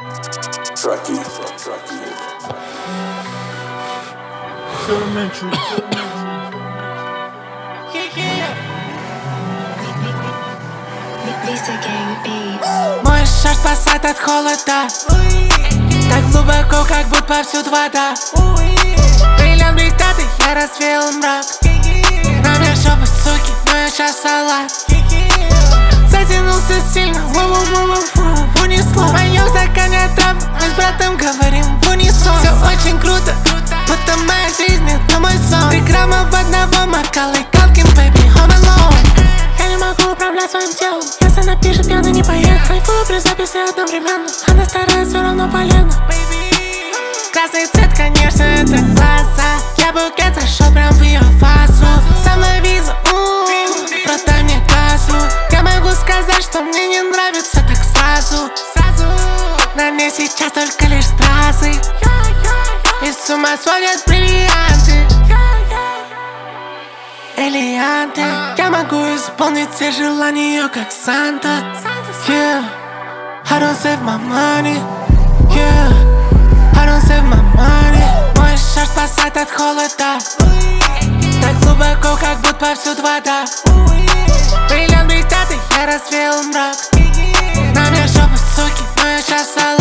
Tracky. Мой шар спасает от холода, так глубоко, как будто повсюду вода. Бриллиант блестят, и я развеял мрак. На мне шепот, суки, но я сейчас салат. Затянулся сильно, унесло. В моем стакане трав, мы с братом говорим в унисон. Все очень круто, будто моя жизнь, это мой сон. 3 грамма в одного, Макалей Калкин, baby, home alone. Я не могу управлять своим телом. Если напишет, пьяный не поеду. Кайфую при записи одновременно. Она старая, все равно полено. Красный цвет, конечно, это класса. Я букет зашел прям в ее фасу. Со мной виза, продай мне кассу. Я могу сказать, что мне не нравится так сразу. На мне сейчас только лишь стразы. И с ума сводят бриллианты. Элеганты. Я могу исполнить все желания, как Санта. Yeah, I don't save my money. Yeah, I don't save my money. Мой шар спасает от холода, так глубоко, как будто повсюду вода. Бриллиант блестят, и я развеял мрак. На мне шепот, суки, но я сейчас салат.